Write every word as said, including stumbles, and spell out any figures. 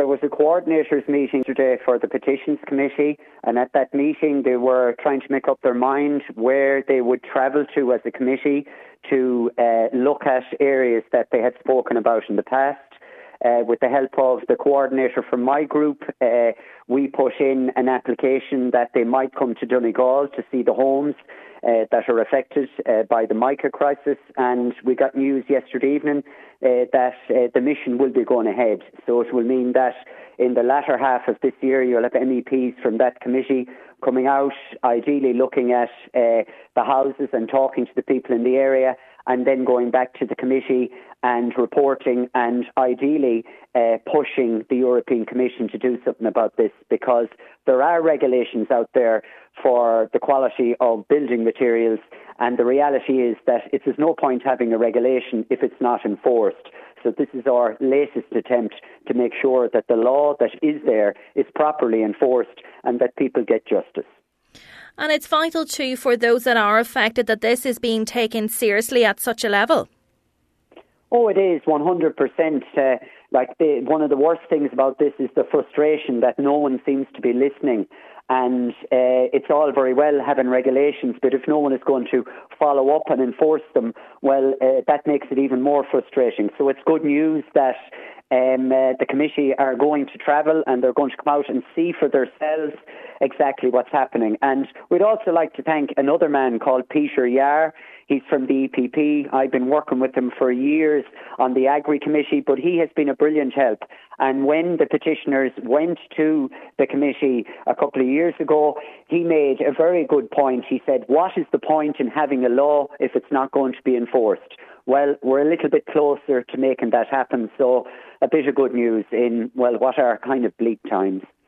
was a coordinators meeting today for the Petitions Committee, and at that meeting they were trying to make up their mind where they would travel to as a committee to uh, look at areas that they had spoken about in the past. Uh, with the help of the coordinator from my group, uh, we put in an application that they might come to Donegal to see the homes uh, that are affected uh, by the mica crisis, and we got news yesterday evening uh, that uh, the mission will be going ahead. So it will mean that in the latter half of this year you'll have M E Ps from that committee coming out, ideally looking at uh, the houses and talking to the people in the area, and then going back to the committee and reporting and ideally uh, pushing the European Commission to do something about this, because there are regulations out there for the quality of building materials, and the reality is that it is no point having a regulation if it's not enforced. So this is our latest attempt to make sure that the law that is there is properly enforced and that people get justice. And it's vital too for those that are affected that this is being taken seriously at such a level. Oh, it is, one hundred percent. Uh, like the, one of the worst things about this is the frustration that no one seems to be listening. And uh, it's all very well having regulations, but if no one is going to follow up and enforce them, well, uh, that makes it even more frustrating. So it's good news that um, uh, the committee are going to travel and they're going to come out and see for themselves exactly what's happening. And we'd also like to thank another man called Peter Yar. He's from the E P P. I've been working with him for years on the Agri Committee, but he has been a brilliant help. And when the petitioners went to the committee a couple of years ago, he made a very good point. He said, what is the point in having a law if it's not going to be enforced? Well, we're a little bit closer to making that happen. So a bit of good news in, well, what are kind of bleak times.